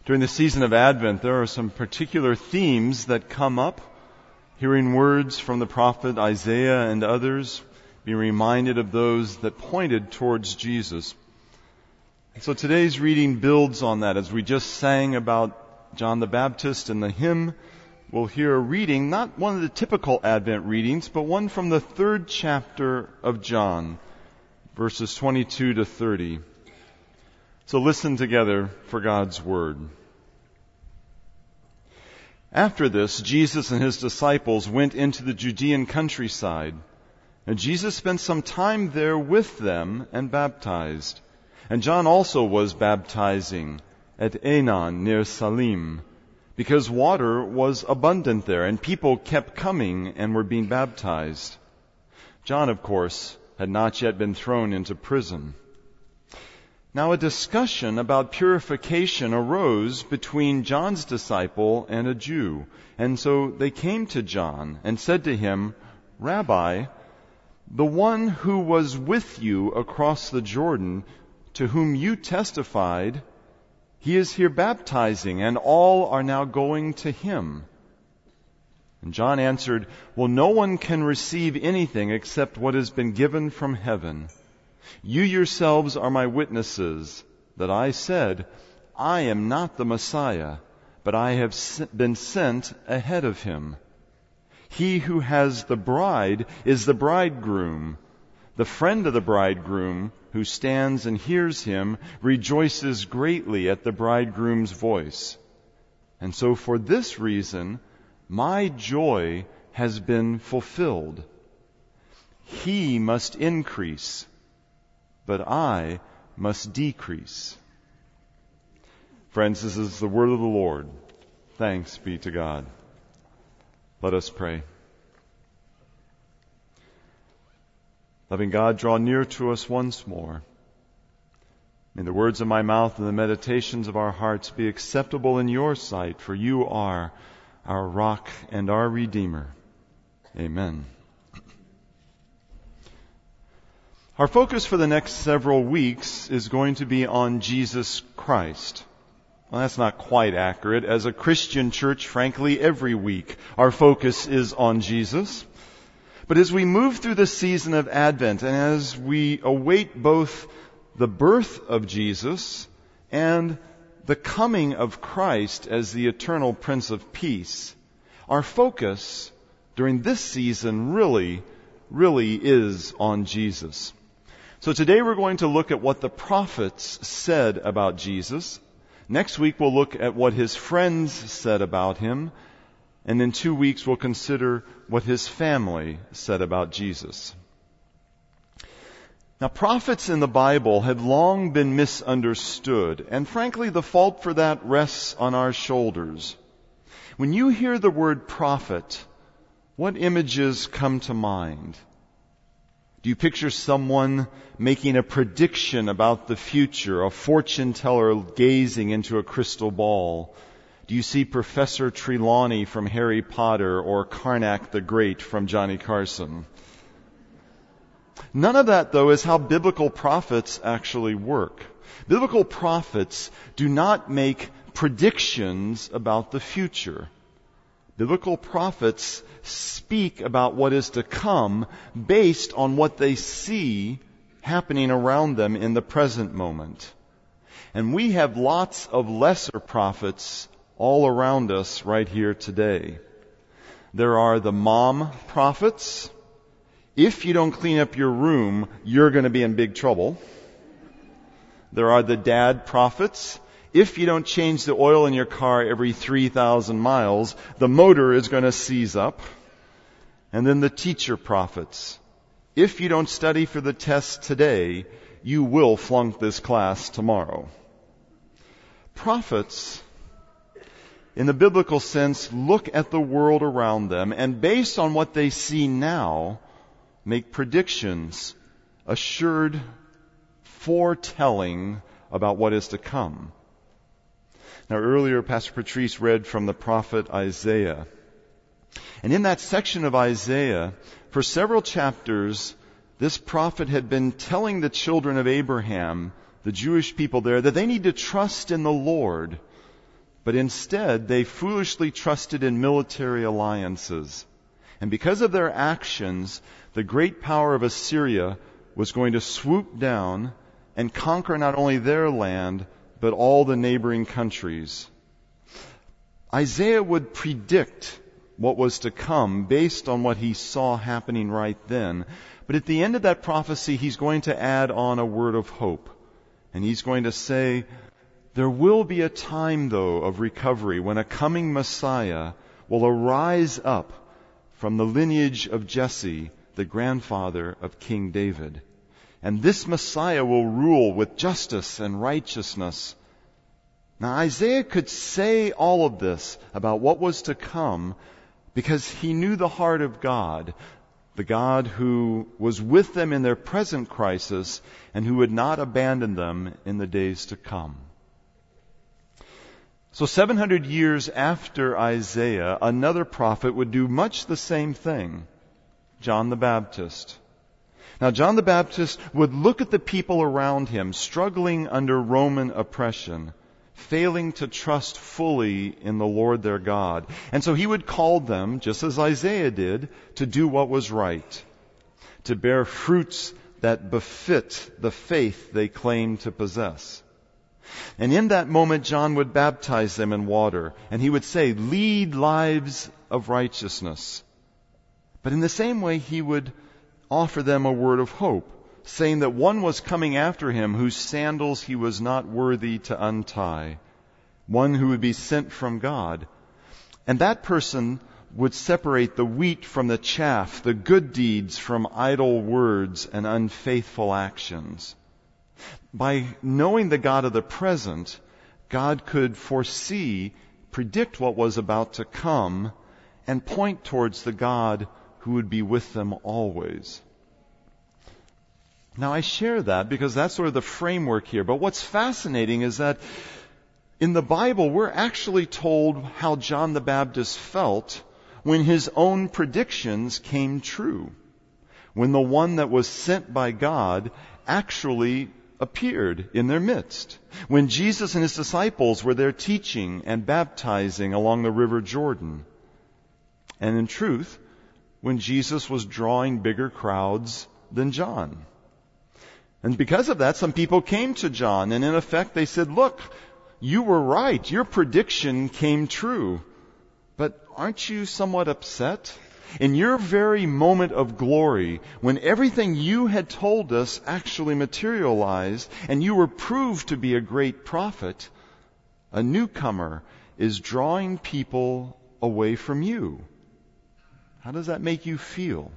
During the season of Advent, there are some particular themes that come up. Hearing words from the prophet Isaiah and others, being reminded of those that pointed towards Jesus. And so today's reading builds on that. As we just sang about John the Baptist in the hymn, we'll hear a reading, not one of the typical Advent readings, but one from the 3rd chapter of John, verses 22 to 30. So listen together for God's Word. After this, Jesus and his disciples went into the Judean countryside, and Jesus spent some time there with them and baptized. And John also was baptizing at Aenon near Salim, because water was abundant there, and people kept coming and were being baptized. John, of course, had not yet been thrown into prison. Now a discussion about purification arose between John's disciple and a Jew. And so they came to John and said to him, "Rabbi, the one who was with you across the Jordan, to whom you testified, he is here baptizing, and all are now going to him." And John answered, "Well, no one can receive anything except what has been given from heaven. You yourselves are my witnesses that I said, I am not the Messiah, but I have been sent ahead of him. He who has the bride is the bridegroom. The friend of the bridegroom, who stands and hears him, rejoices greatly at the bridegroom's voice. And so for this reason, my joy has been fulfilled. He must increase, but I must decrease." Friends, this is the word of the Lord. Thanks be to God. Let us pray. Loving God, draw near to us once more. May the words of my mouth and the meditations of our hearts be acceptable in your sight, for you are our rock and our Redeemer. Amen. Our focus for the next several weeks is going to be on Jesus Christ. Well, that's not quite accurate. As a Christian church, frankly, every week our focus is on Jesus. But as we move through the season of Advent, and as we await both the birth of Jesus and the coming of Christ as the eternal Prince of Peace, our focus during this season really is on Jesus. So today we're going to look at what the prophets said about Jesus. Next week we'll look at what his friends said about him. And in 2 weeks we'll consider what his family said about Jesus. Now, prophets in the Bible have long been misunderstood, and frankly the fault for that rests on our shoulders. When you hear the word prophet, what images come to mind? Do you picture someone making a prediction about the future, a fortune teller gazing into a crystal ball? Do you see Professor Trelawney from Harry Potter or Karnak the Great from Johnny Carson? None of that, though, is how biblical prophets actually work. Biblical prophets do not make predictions about the future. Biblical prophets speak about what is to come based on what they see happening around them in the present moment. And we have lots of lesser prophets all around us right here today. There are the mom prophets. If you don't clean up your room, you're going to be in big trouble. There are the dad prophets. If you don't change the oil in your car every 3,000 miles, the motor is going to seize up. And then the teacher prophets. If you don't study for the test today, you will flunk this class tomorrow. Prophets, in the biblical sense, look at the world around them and based on what they see now, make predictions, assured foretelling about what is to come. Now earlier, Pastor Patrice read from the prophet Isaiah. And in that section of Isaiah, for several chapters, this prophet had been telling the children of Abraham, the Jewish people there, that they need to trust in the Lord, but instead they foolishly trusted in military alliances. And because of their actions, the great power of Assyria was going to swoop down and conquer not only their land, but all the neighboring countries. Isaiah would predict what was to come based on what he saw happening right then. But at the end of that prophecy, he's going to add on a word of hope. And he's going to say, there will be a time, though, of recovery when a coming Messiah will arise up from the lineage of Jesse, the grandfather of King David. And this Messiah will rule with justice and righteousness. Now, Isaiah could say all of this about what was to come because he knew the heart of God, the God who was with them in their present crisis and who would not abandon them in the days to come. So 700 years after Isaiah, another prophet would do much the same thing, John the Baptist. Now, John the Baptist would look at the people around him struggling under Roman oppression, failing to trust fully in the Lord their God. And so he would call them, just as Isaiah did, to do what was right, to bear fruits that befit the faith they claimed to possess. And in that moment, John would baptize them in water, and he would say, lead lives of righteousness. But in the same way, he would offer them a word of hope, saying that one was coming after him whose sandals he was not worthy to untie, one who would be sent from God. And that person would separate the wheat from the chaff, the good deeds from idle words and unfaithful actions. By knowing the God of the present, God could predict what was about to come, and point towards the God who would be with them always. Now, I share that because that's sort of the framework here. But what's fascinating is that in the Bible, we're actually told how John the Baptist felt when his own predictions came true. When the one that was sent by God actually appeared in their midst. When Jesus and his disciples were there teaching and baptizing along the river Jordan. And in truth, when Jesus was drawing bigger crowds than John. And because of that, some people came to John, and in effect they said, look, you were right. Your prediction came true. But aren't you somewhat upset? In your very moment of glory, when everything you had told us actually materialized, and you were proved to be a great prophet, a newcomer is drawing people away from you. How does that make you feel?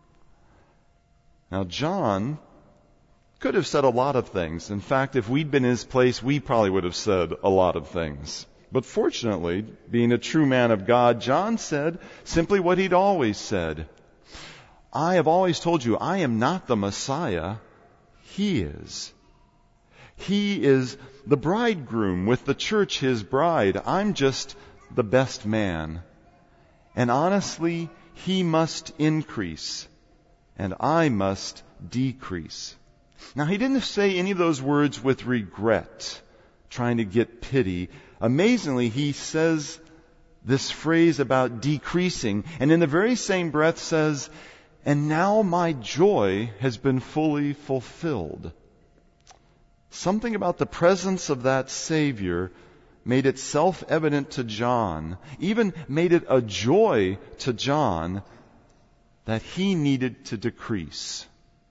Now, John could have said a lot of things. In fact, if we'd been in his place, we probably would have said a lot of things. But fortunately, being a true man of God, John said simply what he'd always said. I have always told you, I am not the Messiah. He is. He is the bridegroom with the church, his bride. I'm just the best man. And honestly, he must increase, and I must decrease. Now, he didn't say any of those words with regret, trying to get pity. Amazingly, he says this phrase about decreasing, and in the very same breath says, and now my joy has been fully fulfilled. Something about the presence of that Savior made it self-evident to John, even made it a joy to John, that he needed to decrease.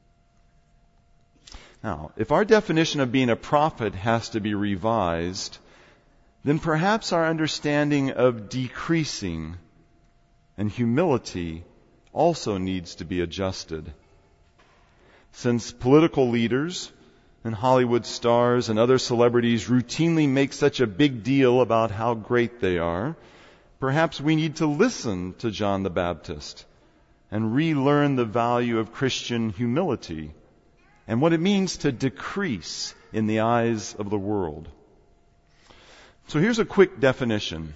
Now, if our definition of being a prophet has to be revised, then perhaps our understanding of decreasing and humility also needs to be adjusted. Since political leaders and Hollywood stars and other celebrities routinely make such a big deal about how great they are, perhaps we need to listen to John the Baptist and relearn the value of Christian humility and what it means to decrease in the eyes of the world. So here's a quick definition.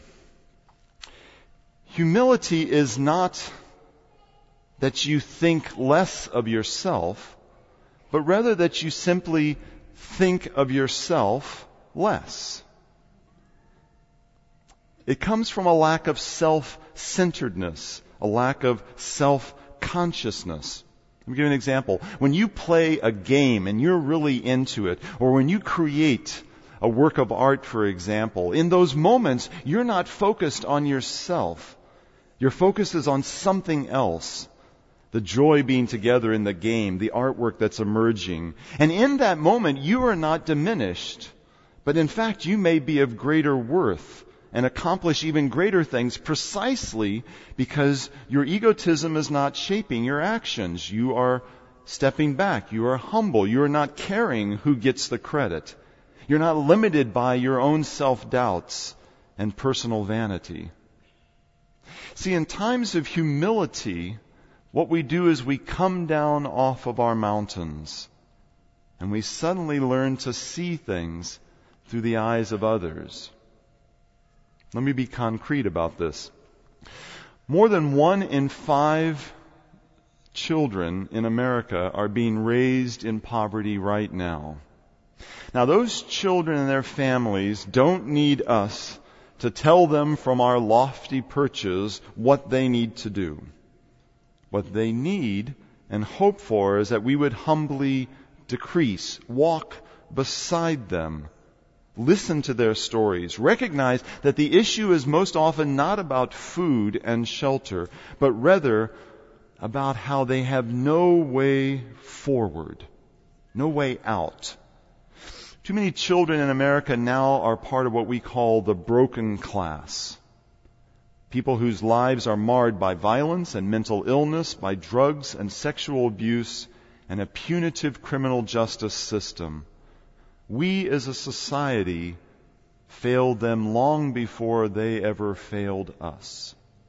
Humility is not that you think less of yourself, but rather that you simply think of yourself less. It comes from a lack of self-centeredness, a lack of self-consciousness. Let me give you an example. When you play a game and you're really into it, or when you create a work of art, for example, in those moments, you're not focused on yourself. Your focus is on something else. The joy being together in the game, the artwork that's emerging. And in that moment, you are not diminished. But in fact, you may be of greater worth and accomplish even greater things precisely because your egotism is not shaping your actions. You are stepping back. You are humble. You are not caring who gets the credit. You're not limited by your own self-doubts and personal vanity. See, in times of humility, what we do is we come down off of our mountains and we suddenly learn to see things through the eyes of others. Let me be concrete about this. More than 1 in 5 children in America are being raised in poverty right now. Now, those children and their families don't need us to tell them from our lofty perches what they need to do. What they need and hope for is that we would humbly decrease, walk beside them, listen to their stories, recognize that the issue is most often not about food and shelter, but rather about how they have no way forward, no way out. Too many children in America now are part of what we call the broken class. People whose lives are marred by violence and mental illness, by drugs and sexual abuse, and a punitive criminal justice system. We as a society failed them long before they ever failed us.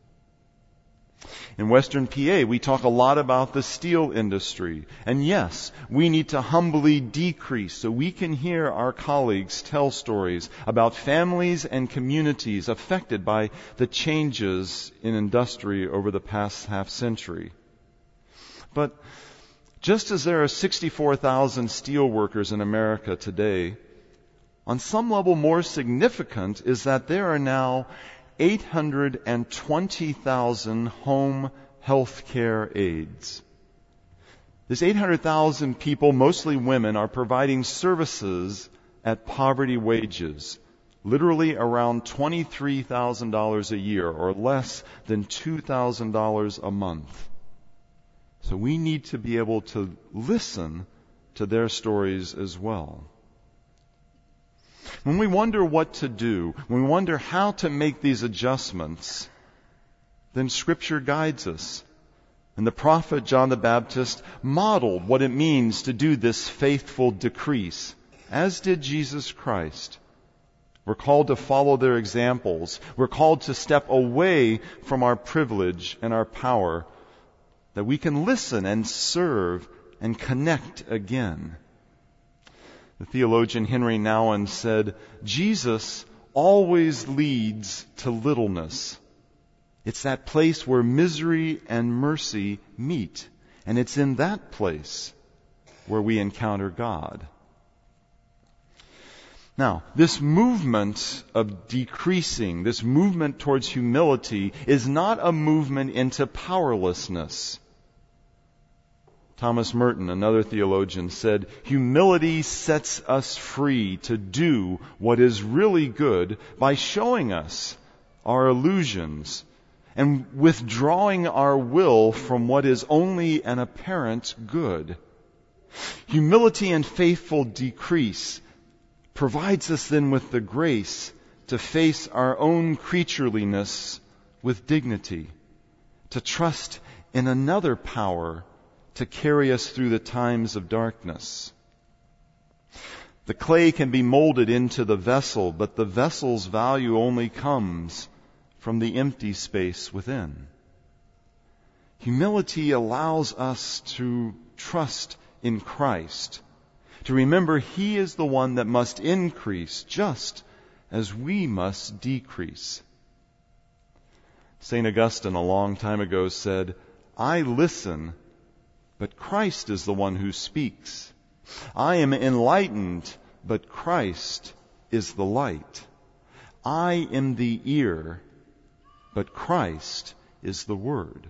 In Western PA, we talk a lot about the steel industry. And yes, we need to humbly decrease so we can hear our colleagues tell stories about families and communities affected by the changes in industry over the past half century. But just as there are 64,000 steel workers in America today, on some level more significant is that there are now 820,000 home health care aides. This 800,000 people, mostly women, are providing services at poverty wages, literally around $23,000 a year, or less than $2,000 a month. So we need to be able to listen to their stories as well. When we wonder what to do, when we wonder how to make these adjustments, then Scripture guides us. And the prophet John the Baptist modeled what it means to do this faithful decrease, as did Jesus Christ. We're called to follow their examples. We're called to step away from our privilege and our power, that we can listen and serve and connect again. The theologian Henry Nouwen said, Jesus always leads to littleness. It's that place where misery and mercy meet. And it's in that place where we encounter God. Now, this movement of decreasing, this movement towards humility, is not a movement into powerlessness. Thomas Merton, another theologian, said, humility sets us free to do what is really good by showing us our illusions and withdrawing our will from what is only an apparent good. Humility and faithful decrease provides us then with the grace to face our own creatureliness with dignity, to trust in another power to carry us through the times of darkness. The clay can be molded into the vessel, but the vessel's value only comes from the empty space within. Humility allows us to trust in Christ, to remember He is the one that must increase just as we must decrease. St. Augustine a long time ago said, I listen, but Christ is the one who speaks. I am enlightened, but Christ is the light. I am the ear, but Christ is the Word.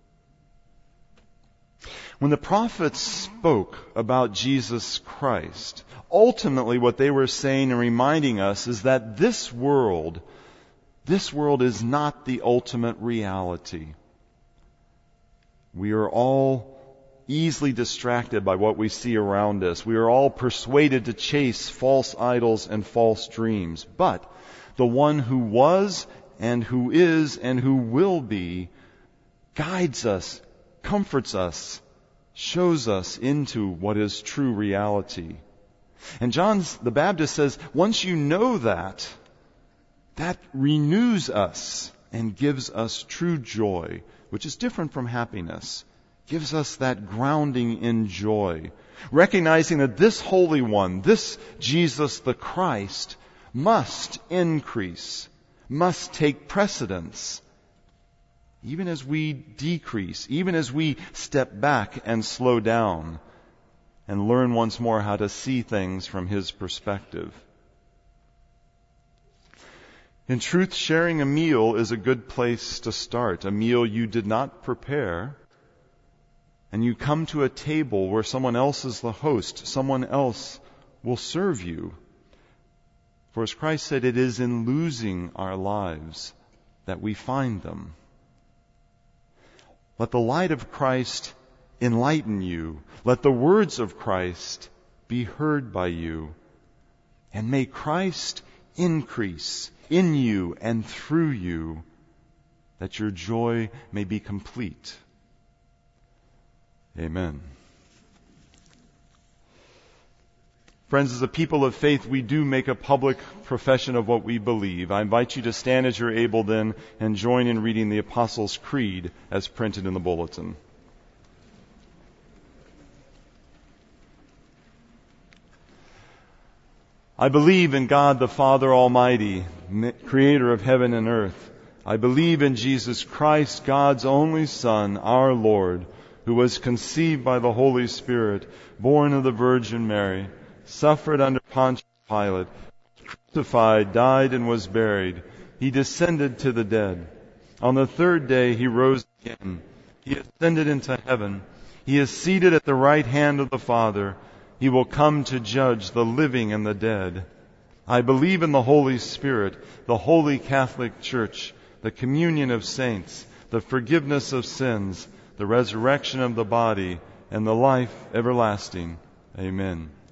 When the prophets spoke about Jesus Christ, ultimately what they were saying and reminding us is that this world is not the ultimate reality. We are all easily distracted by what we see around us. We are all persuaded to chase false idols and false dreams. But the one who was and who is and who will be guides us, comforts us, shows us into what is true reality. And John the Baptist says, once you know that renews us and gives us true joy, which is different from happiness. Gives us that grounding in joy, recognizing that this Holy One, this Jesus the Christ, must increase, must take precedence, even as we decrease, even as we step back and slow down and learn once more how to see things from His perspective. In truth, sharing a meal is a good place to start. A meal you did not prepare, and you come to a table where someone else is the host, someone else will serve you. For as Christ said, it is in losing our lives that we find them. Let the light of Christ enlighten you. Let the words of Christ be heard by you. And may Christ increase in you and through you, that your joy may be complete. Amen. Friends, as a people of faith, we do make a public profession of what we believe. I invite you to stand as you're able then and join in reading the Apostles' Creed as printed in the bulletin. I believe in God the Father Almighty, creator of heaven and earth. I believe in Jesus Christ, God's only Son, our Lord, who was conceived by the Holy Spirit, born of the Virgin Mary, suffered under Pontius Pilate, crucified, died, and was buried. He descended to the dead. On the third day He rose again. He ascended into heaven. He is seated at the right hand of the Father. He will come to judge the living and the dead. I believe in the Holy Spirit, the Holy Catholic Church, the communion of saints, the forgiveness of sins, the resurrection of the body, and the life everlasting. Amen.